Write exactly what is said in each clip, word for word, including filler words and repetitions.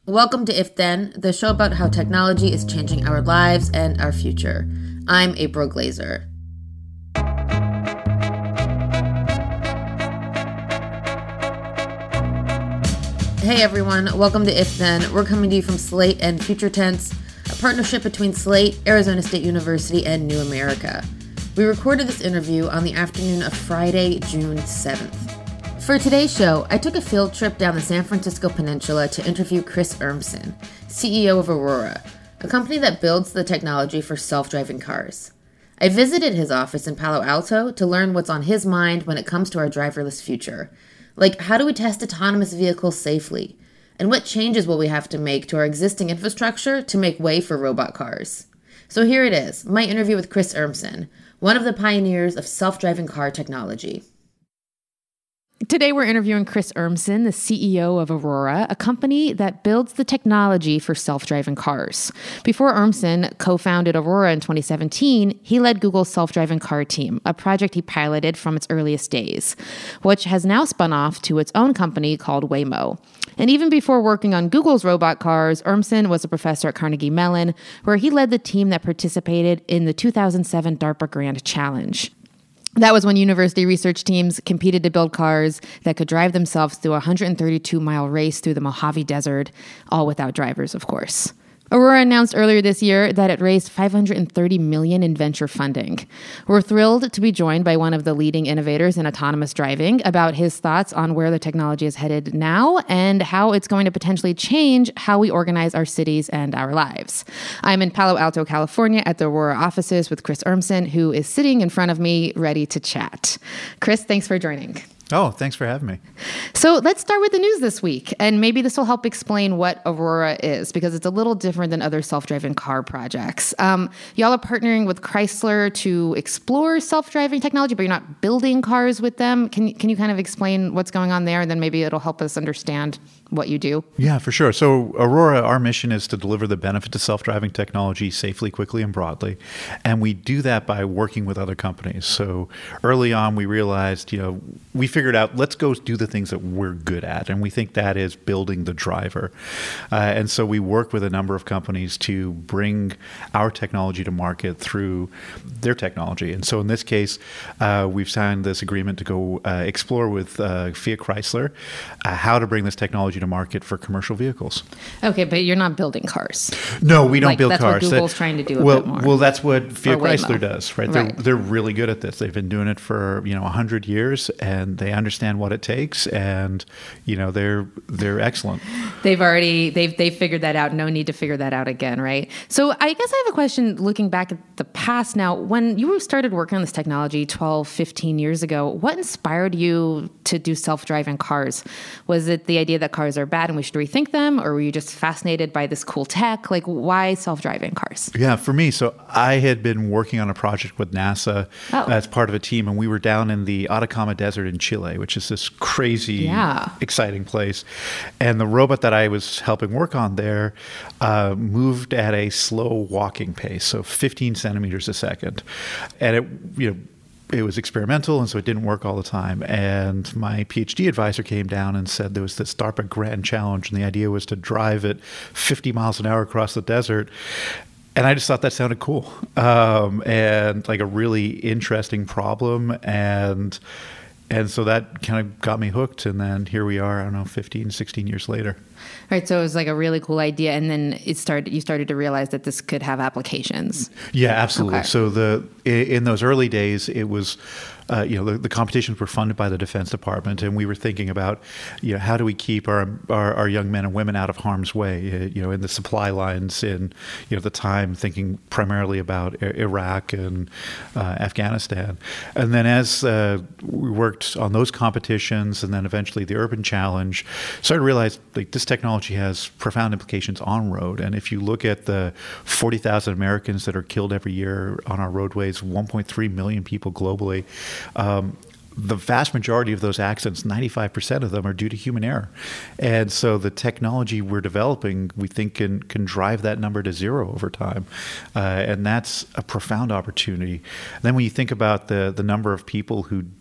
Welcome to If Then, the show about how technology is changing our lives and our future. I'm April Glaser. Hey everyone, welcome to If Then. We're coming to you from Slate and Future Tense, a partnership between Slate, Arizona State University, and New America. We recorded this interview on the afternoon of Friday, June seventh. For today's show, I took a field trip down the San Francisco Peninsula to interview Chris Urmson, C E O of Aurora, a company that builds the technology for self-driving cars. I visited his office in Palo Alto to learn what's on his mind when it comes to our driverless future. Like, how do we test autonomous vehicles safely? And what changes will we have to make to our existing infrastructure to make way for robot cars? So here it is, my interview with Chris Urmson, one of the pioneers of self-driving car technology. Today, we're interviewing Chris Urmson, the C E O of Aurora, a company that builds the technology for self-driving cars. Before Urmson co-founded Aurora in twenty seventeen, he led Google's self-driving car team, a project he piloted from its earliest days, which has now spun off to its own company called Waymo. And even before working on Google's robot cars, Urmson was a professor at Carnegie Mellon, where he led the team that participated in the two thousand seven DARPA Grand Challenge. That was when university research teams competed to build cars that could drive themselves through a one hundred thirty-two mile race through the Mojave Desert, all without drivers, of course. Aurora announced earlier this year that it raised five hundred thirty million dollars in venture funding. We're thrilled to be joined by one of the leading innovators in autonomous driving about his thoughts on where the technology is headed now and how it's going to potentially change how we organize our cities and our lives. I'm in Palo Alto, California at the Aurora offices with Chris Urmson, who is sitting in front of me ready to chat. Chris, thanks for joining. Oh, thanks for having me. So let's start with the news this week. And maybe this will help explain what Aurora is, because it's a little different than other self-driving car projects. Um, y'all are partnering with Chrysler to explore self-driving technology, but you're not building cars with them. Can, can you kind of explain what's going on there? And then maybe it'll help us understand what you do. Yeah, for sure. So Aurora, our mission is to deliver the benefit to self-driving technology safely, quickly, and broadly. And we do that by working with other companies. So early on, we realized, you know, we figured out, let's go do the things that we're good at. And we think that is building the driver. Uh, and so we work with a number of companies to bring our technology to market through their technology. And so in this case, uh, we've signed this agreement to go uh, explore with uh, Fiat Chrysler uh, how to bring this technology to market for commercial vehicles. Okay, but you're not building cars. No, we don't like, build that's cars. That's what Google's that, trying to do a well, bit more. Well, that's what Fiat Chrysler Waymo. does, right? right? They're, they're really good at this. They've been doing it for, you know, one hundred years, and they understand what it takes, and, you know, they're they're excellent. They've already, they've, they've figured that out. No need to figure that out again, right? So I guess I have a question looking back at the past now. When you started working on this technology twelve, fifteen years ago, what inspired you to do self-driving cars? Was it the idea that cars are bad and we should rethink them, or were you just fascinated by this cool tech? Like, why self-driving cars? Yeah, for me, so I had been working on a project with NASA oh. as part of a team, and we were down in the Atacama Desert in Chile, which is this crazy, yeah. exciting place. And the robot that I was helping work on there uh, moved at a slow walking pace, so fifteen centimeters a second. And it, you know, it was experimental, and so it didn't work all the time. And my PhD advisor came down and said there was this DARPA Grand Challenge, and the idea was to drive it fifty miles an hour across the desert. And I just thought that sounded cool, um, and like a really interesting problem. And and so that kind of got me hooked. And then here we are, I don't know, fifteen, sixteen years later. Right, so it was like a really cool idea, and then it started. You started to realize that this could have applications. Yeah, absolutely. Okay. So the in those early days, it was, uh, you know, the, the competitions were funded by the Defense Department, and we were thinking about, you know, how do we keep our our, our young men and women out of harm's way, uh, you know, in the supply lines in, you know, the time, thinking primarily about Iraq and uh, Afghanistan, and then as uh, we worked on those competitions, and then eventually the Urban Challenge, started to realize like this technology has profound implications on road. And if you look at the forty thousand Americans that are killed every year on our roadways, one point three million people globally, um, the vast majority of those accidents, ninety-five percent of them, are due to human error. And so the technology we're developing, we think can can drive that number to zero over time. Uh, and that's a profound opportunity. And then when you think about the the number of people who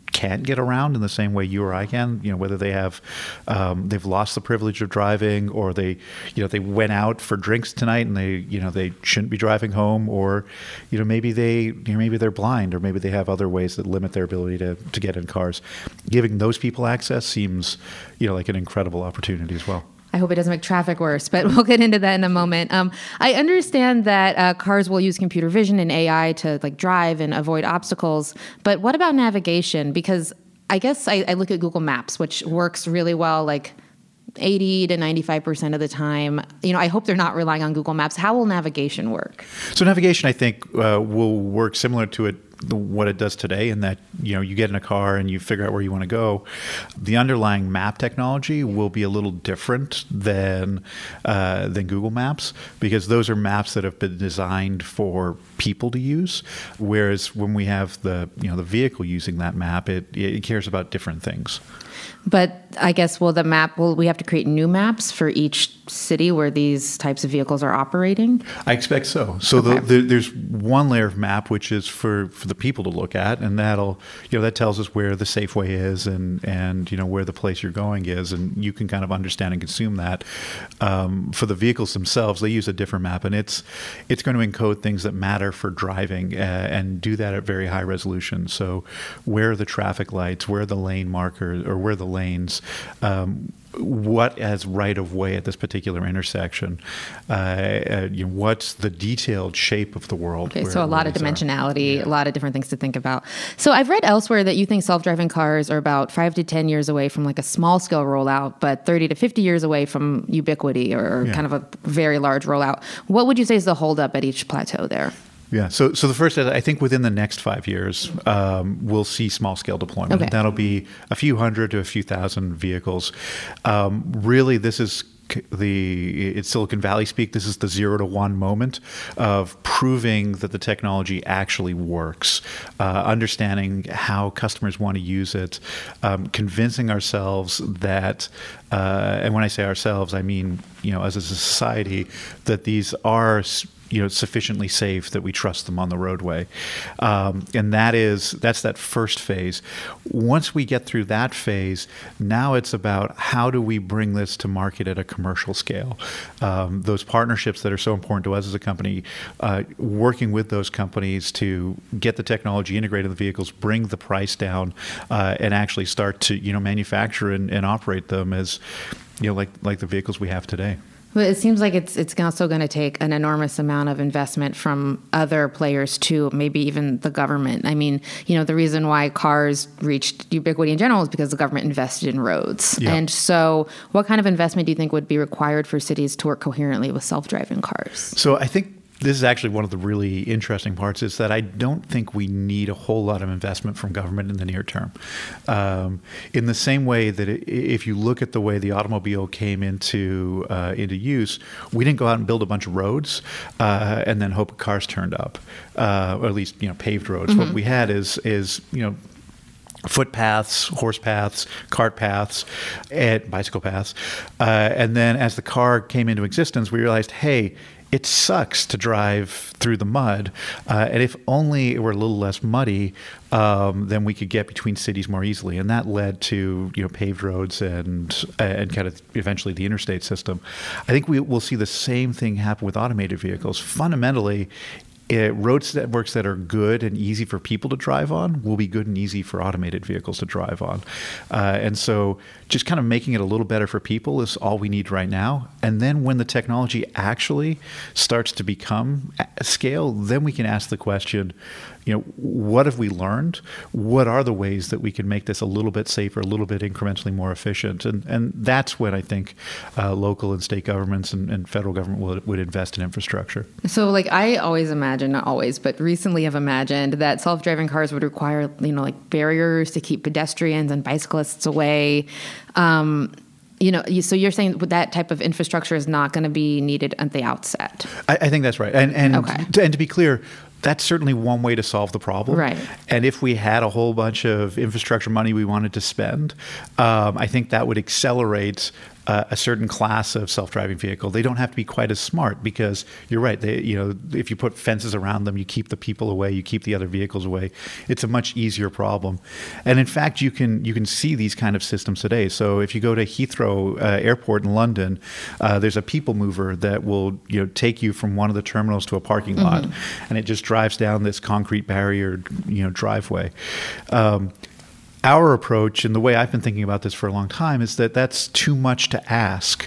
can't get around in the same way you or I can, you know, whether they have, um, they've lost the privilege of driving, or they, you know, they went out for drinks tonight and they, you know, they shouldn't be driving home, or, you know, maybe they, you know, maybe they're blind, or maybe they have other ways that limit their ability to, to get in cars. Giving those people access seems, you know, like an incredible opportunity as well. I hope it doesn't make traffic worse, but we'll get into that in a moment. Um, I understand that uh, cars will use computer vision and A I to like drive and avoid obstacles, but what about navigation? Because I guess I, I look at Google Maps, which works really well, like eighty to ninety-five percent of the time. You know, I hope they're not relying on Google Maps. How will navigation work? So navigation, I think, uh, will work similar to it The, what it does today, in that, you know, you get in a car and you figure out where you want to go. The underlying map technology will be a little different than uh, than Google Maps, because those are maps that have been designed for people to use. Whereas when we have the, you know, the vehicle using that map, it it cares about different things. But I guess, will the map, will we have to create new maps for each city where these types of vehicles are operating? I expect so. So Okay. the, the, there's one layer of map, which is for, for the people to look at, and that'll, you know, that tells us where the Safeway is, and, and, you know, where the place you're going is, and you can kind of understand and consume that. Um, for the vehicles themselves, they use a different map, and it's, it's going to encode things that matter for driving, uh, and do that at very high resolution. So where are the traffic lights, where are the lane markers, or where are the lanes, um, what as right of way at this particular intersection, uh, uh, you know, what's the detailed shape of the world. Okay, so a lot of dimensionality, yeah. a lot of different things to think about. So I've read elsewhere that you think self-driving cars are about five to ten years away from like a small scale rollout, but thirty to fifty years away from ubiquity, or yeah. kind of a very large rollout. What would you say is the holdup at each plateau there? Yeah. So, so the first, I think within the next five years, um, we'll see small scale deployment. Okay. That'll be a few hundred to a few thousand vehicles. Um, really, this is the it's Silicon Valley speak. This is the zero to one moment of proving that the technology actually works, uh, understanding how customers want to use it, um, convincing ourselves that, uh, and when I say ourselves, I mean, you know, as a society, that these are, you know, sufficiently safe that we trust them on the roadway. Um, and that is, that's that first phase. Once we get through that phase, now it's about how do we bring this to market at a commercial scale. Um, those partnerships that are so important to us as a company, uh, working with those companies to get the technology integrated in the vehicles, bring the price down, uh, and actually start to, you know, manufacture and, and operate them as, you know, like, like the vehicles we have today. Well, it seems like it's it's also going to take an enormous amount of investment from other players too, maybe even the government. I mean, you know, the reason why cars reached ubiquity in general is because the government invested in roads. Yeah. And so what kind of investment do you think would be required for cities to work coherently with self-driving cars? So I think this is actually one of the really interesting parts, is that I don't think we need a whole lot of investment from government in the near term. Um, in the same way that it, if you look at the way the automobile came into uh, into use, we didn't go out and build a bunch of roads uh, and then hope cars turned up, uh, or at least, you know, paved roads. Mm-hmm. What we had is is you know, footpaths, horse paths, cart paths, and bicycle paths. Uh, and then as the car came into existence, we realized, hey, it sucks to drive through the mud, uh, and if only it were a little less muddy, um, then we could get between cities more easily. And that led to, you know, paved roads and and kind of eventually the interstate system. I think we will see the same thing happen with automated vehicles. Fundamentally, It, road networks that are good and easy for people to drive on will be good and easy for automated vehicles to drive on. Uh, and so just kind of making it a little better for people is all we need right now. And then when the technology actually starts to become a scale, then we can ask the question, you know, what have we learned? What are the ways that we can make this a little bit safer, a little bit incrementally more efficient? And and that's when I think uh, local and state governments and, and federal government would, would invest in infrastructure. So like I always imagine, not always, but recently have imagined that self-driving cars would require, you know, like barriers to keep pedestrians and bicyclists away. Um, You know, so you're saying that type of infrastructure is not going to be needed at the outset. I, I think that's right. And and, okay. to, and to be clear, that's certainly one way to solve the problem. Right. And if we had a whole bunch of infrastructure money we wanted to spend, um, I think that would accelerate uh, a certain class of self-driving vehicle. They don't have to be quite as smart because you're right. They, you know, if you put fences around them, you keep the people away, you keep the other vehicles away. It's a much easier problem. And in fact, you can you can see these kind of systems today. So if you go to Heathrow uh, Airport in London, uh, there's a people mover that will you know take you from one of the terminals to a parking lot, mm-hmm. and it just drives down this concrete barrier you know driveway. Um, Our approach, and the way I've been thinking about this for a long time, is that that's too much to ask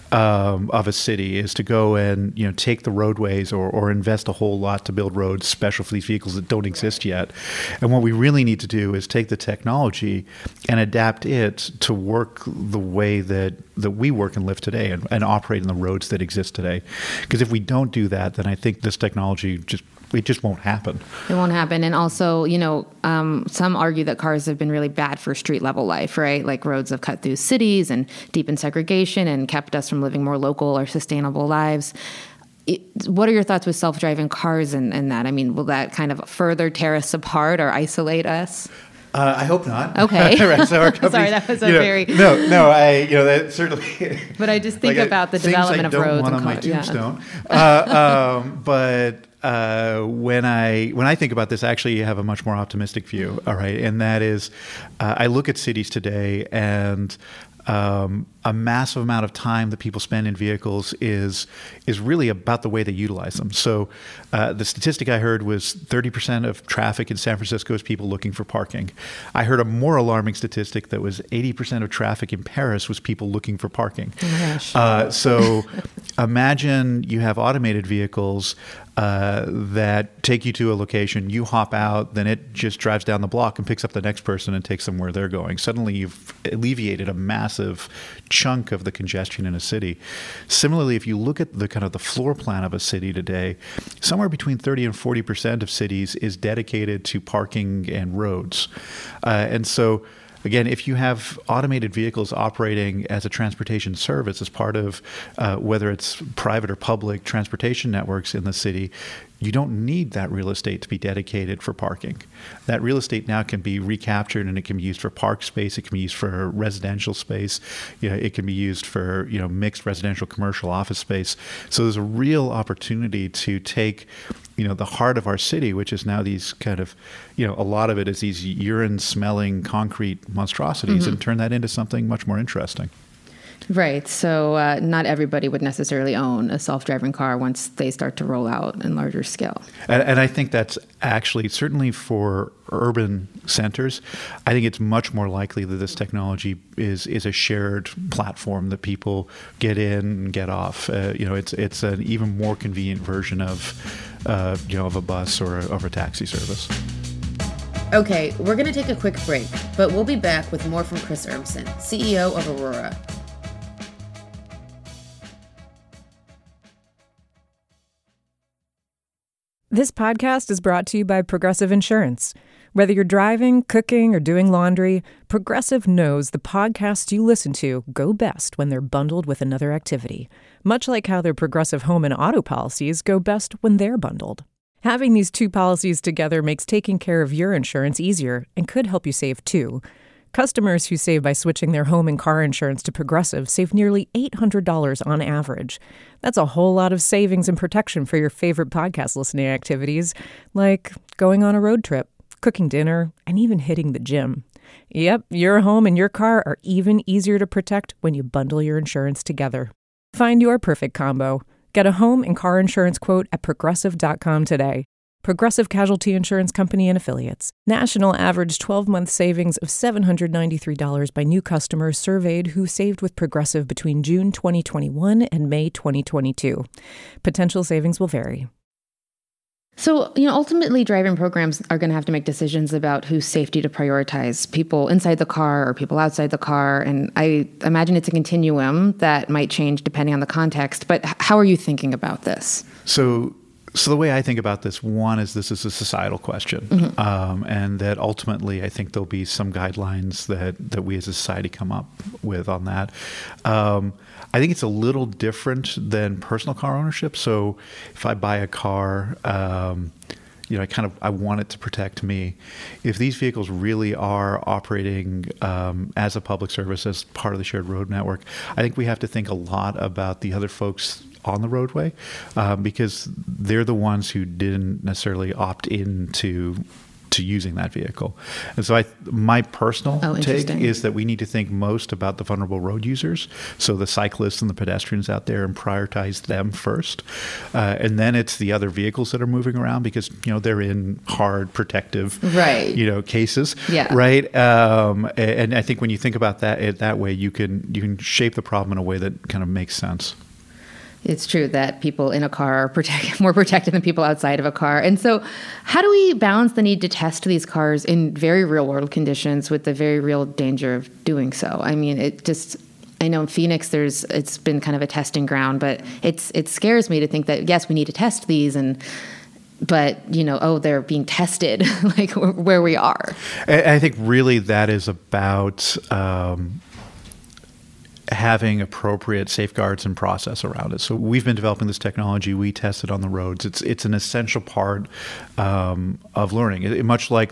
um, of a city, is to go and you know take the roadways or, or invest a whole lot to build roads special for these vehicles that don't exist yet. And what we really need to do is take the technology and adapt it to work the way that, that we work and live today and, and operate in the roads that exist today. Because if we don't do that, then I think this technology just it just won't happen. It won't happen. And also, you know, um, some argue that cars have been really bad for street level life, right? Like roads have cut through cities and deepened segregation and kept us from living more local or sustainable lives. It, what are your thoughts with self-driving cars and, and that? I mean, will that kind of further tear us apart or isolate us? Uh, I hope not. Okay. Right, so our Sorry, that was a you know, very no, no. I you know that certainly. But I just think like about the development I of roads don't want and on cars. my tombstone. Yeah. uh, um, but uh, when I when I think about this, I actually have a much more optimistic view. All right, and that is, uh, I look at cities today and. Um, a massive amount of time that people spend in vehicles is is really about the way they utilize them. So uh, the statistic I heard was thirty percent of traffic in San Francisco is people looking for parking. I heard a more alarming statistic that was eighty percent of traffic in Paris was people looking for parking. Oh my gosh. Uh, so imagine you have automated vehicles uh, that take you to a location, you hop out, then it just drives down the block and picks up the next person and takes them where they're going. Suddenly you've alleviated a massive chunk of the congestion in a city. Similarly, if you look at the kind of the floor plan of a city today, somewhere between thirty and forty percent of cities is dedicated to parking and roads. Uh, and so Again, if you have automated vehicles operating as a transportation service as part of uh, whether it's private or public transportation networks in the city, you don't need that real estate to be dedicated for parking. That real estate now can be recaptured and it can be used for park space. It can be used for residential space. You know, it can be used for you know mixed residential, commercial, office space. So there's a real opportunity to take you know the heart of our city, which is now these kind of you know a lot of it is these urine-smelling concrete monstrosities, mm-hmm. and turn that into something much more interesting. Right. So uh, not everybody would necessarily own a self-driving car once they start to roll out in larger scale. And, and I think that's actually, certainly for urban centers, I think it's much more likely that this technology is is a shared platform that people get in and get off. Uh, you know, it's it's an even more convenient version of, uh, you know, of a bus or a, of a taxi service. Okay, we're going to take a quick break, but we'll be back with more from Chris Urmson, C E O of Aurora. This podcast is brought to you by Progressive Insurance. Whether you're driving, cooking, or doing laundry, Progressive knows the podcasts you listen to go best when they're bundled with another activity, much like how their Progressive home and auto policies go best when they're bundled. Having these two policies together makes taking care of your insurance easier and could help you save too. Customers who save by switching their home and car insurance to Progressive save nearly eight hundred dollars on average. That's a whole lot of savings and protection for your favorite podcast listening activities, like going on a road trip, cooking dinner, and even hitting the gym. Yep, your home and your car are even easier to protect when you bundle your insurance together. Find your perfect combo. Get a home and car insurance quote at progressive dot com today. Progressive Casualty Insurance Company and Affiliates. National average twelve-month savings of seven hundred ninety-three dollars by new customers surveyed who saved with Progressive between June twenty twenty-one and May twenty twenty-two. Potential savings will vary. So, you know, ultimately driving programs are going to have to make decisions about whose safety to prioritize, people inside the car or people outside the car. And I imagine it's a continuum that might change depending on the context. But how are you thinking about this? So So the way I think about this, one is this is a societal question, mm-hmm. um, and that ultimately I think there'll be some guidelines that, that we as a society come up with on that. Um, I think it's a little different than personal car ownership. So if I buy a car, um, you know, I kind of I want it to protect me. If these vehicles really are operating um, as a public service, as part of the shared road network, I think we have to think a lot about the other folks on the roadway, um, because they're the ones who didn't necessarily opt into to using that vehicle. And so I, my personal oh, take is that we need to think most about the vulnerable road users, so the cyclists and the pedestrians out there, and prioritize them first. Uh, and then it's the other vehicles that are moving around, because, you know, they're in hard protective, right. you know, cases, yeah. right? Um, and I think when you think about that it, that way, you can you can shape the problem in a way that kind of makes sense. It's true that people in a car are protect, more protected than people outside of a car. And so how do we balance the need to test these cars in very real world conditions with the very real danger of doing so? I mean, it just, I know in Phoenix, there's, it's been kind of a testing ground, but it's, it scares me to think that, yes, we need to test these, and, but, you know, oh, they're being tested like where we are. I think really that is about, um, having appropriate safeguards and process around it. So we've been developing this technology. We test it on the roads. It's it's an essential part um, of learning. It, it, much like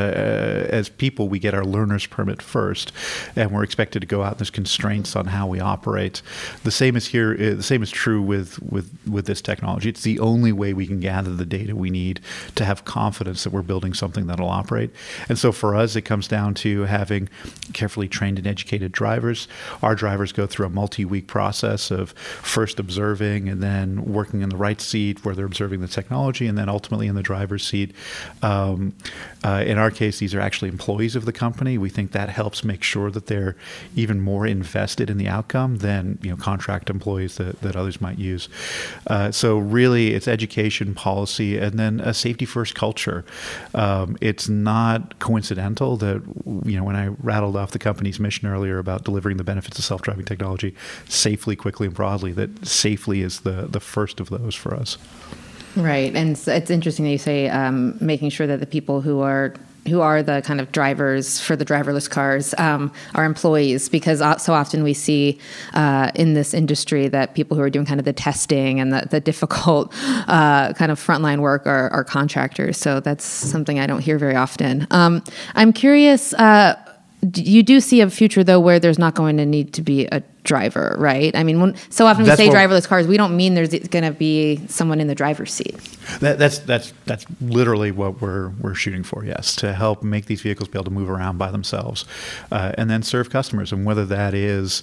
uh, as people, we get our learner's permit first, and we're expected to go out. There's constraints on how we operate. The same is here. Uh, the same is true with with with this technology. It's the only way we can gather the data we need to have confidence that we're building something that'll operate. And so for us, it comes down to having carefully trained and educated drivers. Our drivers go through a multi-week process of first observing and then working in the right seat where they're observing the technology, and then ultimately in the driver's seat. Um, uh, in our case, these are actually employees of the company. We think that helps make sure that they're even more invested in the outcome than, you know, contract employees that, that others might use. Uh, so really, it's education, policy, and then a safety-first culture. Um, it's not coincidental that, you know, when I rattled off the company's mission earlier about delivering the benefits of self-driving technology safely, quickly, and broadly, that safely is the, the first of those for us. Right. And so it's interesting that you say um, making sure that the people who are who are the kind of drivers for the driverless cars um, are employees, because so often we see uh, in this industry that people who are doing kind of the testing and the, the difficult uh, kind of frontline work are, are contractors. So that's something I don't hear very often. Um, I'm curious, uh, you do see a future, though, where there's not going to need to be a driver, right? I mean, when, so often we that's say driverless cars, we don't mean there's going to be someone in the driver's seat. That, that's that's that's literally what we're we're shooting for. Yes, to help make these vehicles be able to move around by themselves, uh, and then serve customers. And whether that is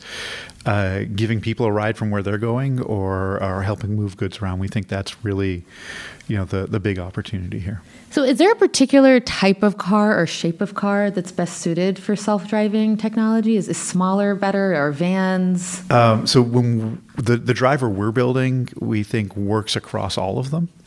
uh, giving people a ride from where they're going, or or helping move goods around, we think that's really, you know, the the big opportunity here. So is there a particular type of car or shape of car that's best suited for self-driving technology? Is, is smaller better, or vans? Um, so when the, the driver we're building, we think works across all of them.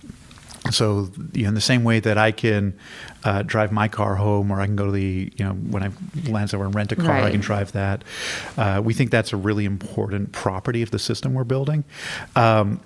So, you know, in the same way that I can uh, drive my car home, or I can go to the, you know, when I land somewhere and rent a car, right. I can drive that. Uh, we think that's a really important property of the system we're building. Um,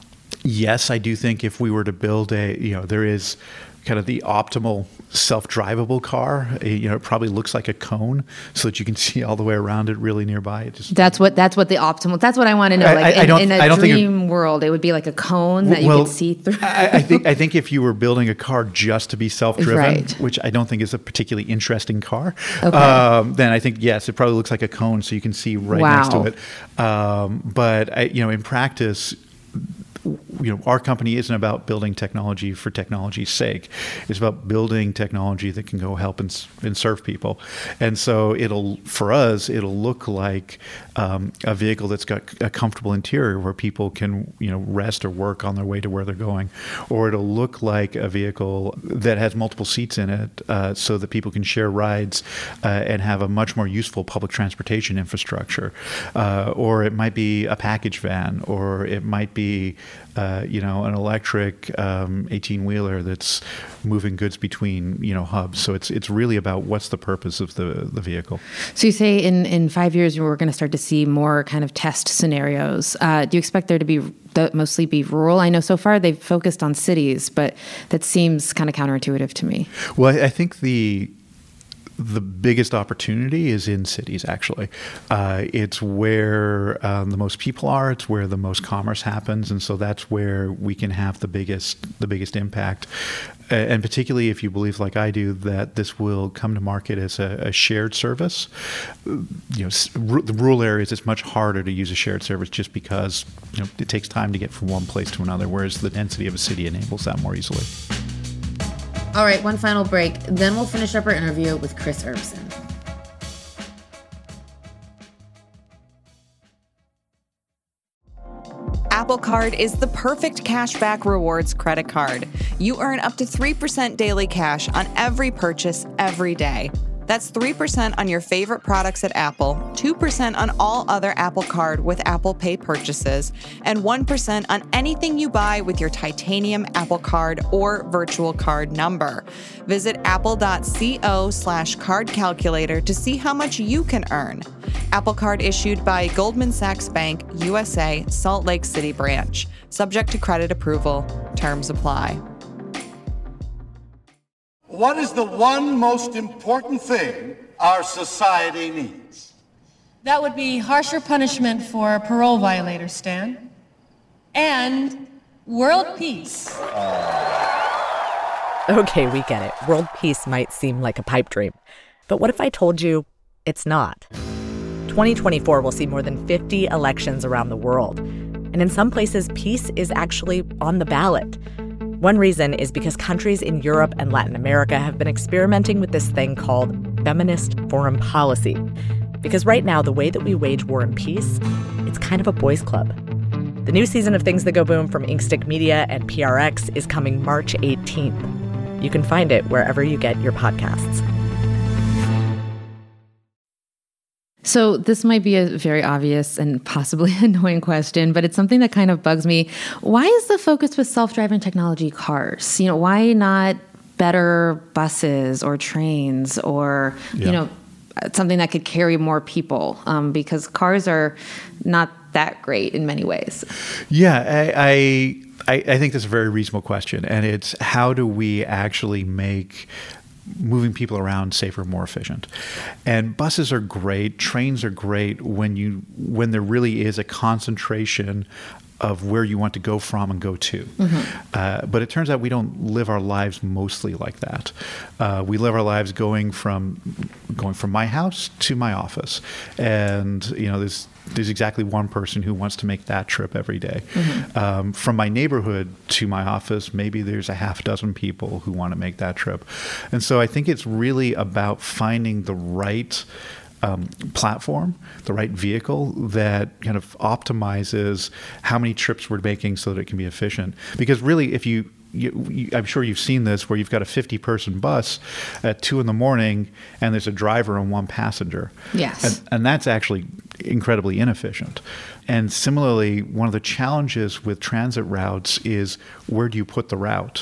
yes, I do think if we were to build a, you know, there is kind of the optimal self-drivable car. You know, it probably looks like a cone, so that you can see all the way around it really nearby. It just, that's what that's what the optimal. That's what I want to know. Like I, I, in, I in a dream it, world, it would be like a cone that well, you could see through. I, I think I think if you were building a car just to be self-driven, right. which I don't think is a particularly interesting car, okay. um, then I think yes, it probably looks like a cone, so you can see right wow. next to it. Um, but I, you know, in practice, you know, our company isn't about building technology for technology's sake. It's about building technology that can go help and, and serve people. And so it'll, for us, it'll look like um, a vehicle that's got a comfortable interior where people can, you know, rest or work on their way to where they're going. Or it'll look like a vehicle that has multiple seats in it uh, so that people can share rides uh, and have a much more useful public transportation infrastructure. Uh, or it might be a package van, or it might be Uh, you know, an electric um, eighteen-wheeler that's moving goods between, you know, hubs. So it's it's really about what's the purpose of the, the vehicle. So you say in, in five years we're going to start to see more kind of test scenarios. Uh, do you expect there to be the, mostly be rural? I know so far they've focused on cities, but that seems kind of counterintuitive to me. Well, I, I think the the biggest opportunity is in cities, actually. Uh, it's where um, the most people are. It's where the most commerce happens. And so that's where we can have the biggest the biggest impact. Uh, and particularly if you believe, like I do, that this will come to market as a, a shared service. You know, s- r- the rural areas, it's much harder to use a shared service just because, you know, it takes time to get from one place to another, whereas the density of a city enables that more easily. All right, one final break. Then we'll finish up our interview with Chris Urmson. Apple Card is the perfect cashback rewards credit card. You earn up to three percent daily cash on every purchase every day. That's three percent on your favorite products at Apple, two percent on all other Apple Card with Apple Pay purchases, and one percent on anything you buy with your titanium Apple Card or virtual card number. Visit apple.co slash card calculator to see how much you can earn. Apple Card issued by Goldman Sachs Bank, U S A, Salt Lake City branch. Subject to credit approval. Terms apply. What is the one most important thing our society needs? That would be harsher punishment for parole violators, Stan. And world peace. Okay, we get it. World peace might seem like a pipe dream. But what if I told you it's not? twenty twenty-four will see more than fifty elections around the world. And in some places, peace is actually on the ballot. One reason is because countries in Europe and Latin America have been experimenting with this thing called feminist foreign policy. Because right now, the way that we wage war and peace, it's kind of a boys' club. The new season of Things That Go Boom from Inkstick Media and P R X is coming March eighteenth. You can find it wherever you get your podcasts. So this might be a very obvious and possibly annoying question, but it's something that kind of bugs me. Why is the focus with self-driving technology cars? You know, why not better buses or trains or, yeah. you know, something that could carry more people? Um, because cars are not that great in many ways. Yeah, I, I, I think that's a very reasonable question. And it's how do we actually make moving people around safer, more efficient? And buses are great. Trains are great when you when there really is a concentration of where you want to go from and go to. Mm-hmm. Uh, but it turns out we don't live our lives mostly like that. Uh, we live our lives going from going from my house to my office. And, you know, there's there's exactly one person who wants to make that trip every day. Mm-hmm. Um, from my neighborhood to my office, maybe there's a half dozen people who want to make that trip. And so I think it's really about finding the right Um, platform, the right vehicle that kind of optimizes how many trips we're making so that it can be efficient. Because really, if you, you, you I'm sure you've seen this, where you've got a fifty-person bus at two in the morning and there's a driver and one passenger. Yes. And, and that's actually incredibly inefficient. And similarly, one of the challenges with transit routes is, where do you put the route?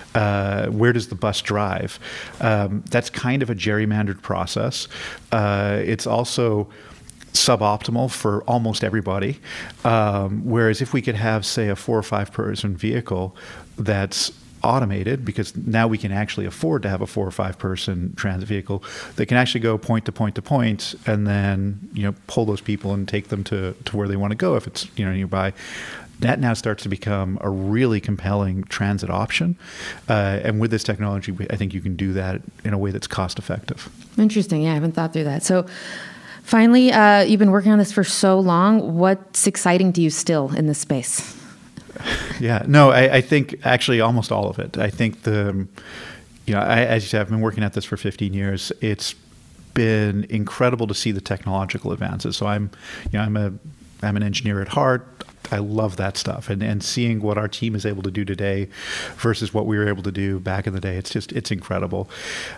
Uh, where does the bus drive? Um, that's kind of a gerrymandered process. Uh, it's also suboptimal for almost everybody. Um, whereas if we could have, say, a four or five person vehicle that's automated, because now we can actually afford to have a four or five person transit vehicle that can actually go point to point to point and then, you know, pull those people and take them to, to where they want to go if it's, you know, nearby. That now starts to become a really compelling transit option. Uh, and with this technology, I think you can do that in a way that's cost effective. Interesting. Yeah, I haven't thought through that. So finally, uh, you've been working on this for so long. What's exciting to you still in this space? Yeah, no, I, I think actually almost all of it. I think the, you know, I, as you said, I've been working at this for fifteen years. It's been incredible to see the technological advances. So I'm, you know, I'm a, I'm an engineer at heart. I love that stuff. And, and seeing what our team is able to do today versus what we were able to do back in the day, it's just, it's incredible.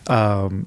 Um,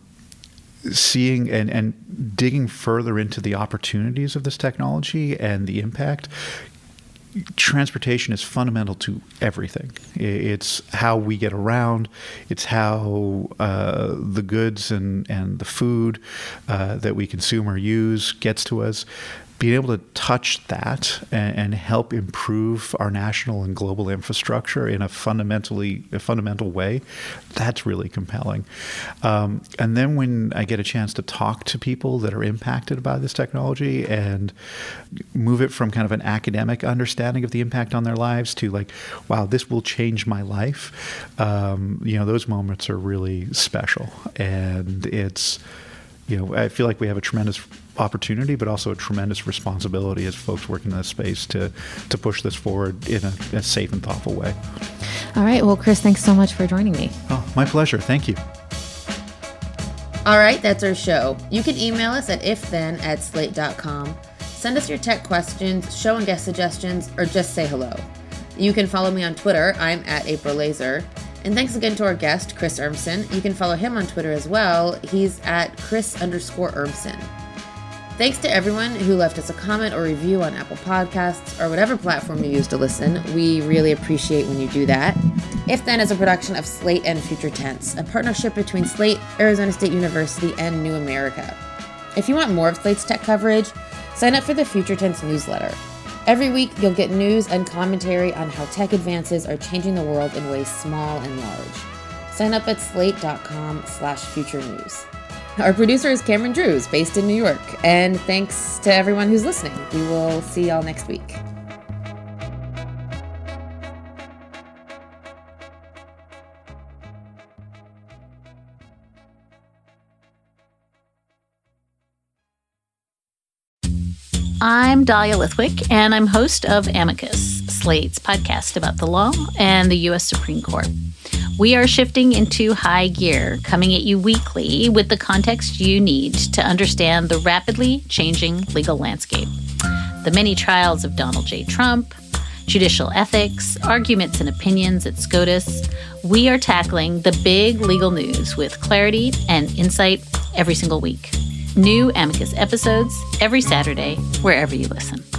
seeing and, and digging further into the opportunities of this technology and the impact. Transportation is fundamental to everything. It's how we get around. It's how uh, the goods and, and the food uh, that we consume or use gets to us. being able to touch that and, and help improve our national and global infrastructure in a fundamentally a fundamental way, that's really compelling. Um, and then when I get a chance to talk to people that are impacted by this technology and move it from kind of an academic understanding of the impact on their lives to like, wow, this will change my life, um, you know, those moments are really special. And it's, you know, I feel like we have a tremendous opportunity, but also a tremendous responsibility as folks working in this space to to push this forward in a, a safe and thoughtful way. All right. Well, Chris, thanks so much for joining me. Oh, my pleasure. Thank you. All right, that's our show. You can email us at if then at slate dot com. Send us your tech questions, show and guest suggestions, or just say hello. You can follow me on Twitter. I'm at April Laser. And thanks again to our guest, Chris Urmson. You can follow him on Twitter as well. He's at Chris underscore Urmson. Thanks to everyone who left us a comment or review on Apple Podcasts or whatever platform you use to listen. We really appreciate when you do that. If Then is a production of Slate and Future Tense, a partnership between Slate, Arizona State University, and New America. If you want more of Slate's tech coverage, sign up for the Future Tense newsletter. Every week, you'll get news and commentary on how tech advances are changing the world in ways small and large. Sign up at slate dot com slash future news. Our producer is Cameron Drews, based in New York. And thanks to everyone who's listening. We will see y'all next week. I'm Dahlia Lithwick, and I'm host of Amicus, Slate's podcast about the law and the U S Supreme Court. We are shifting into high gear, coming at you weekly with the context you need to understand the rapidly changing legal landscape. The many trials of Donald J. Trump, judicial ethics, arguments and opinions at SCOTUS. We are tackling the big legal news with clarity and insight every single week. New Amicus episodes every Saturday, wherever you listen.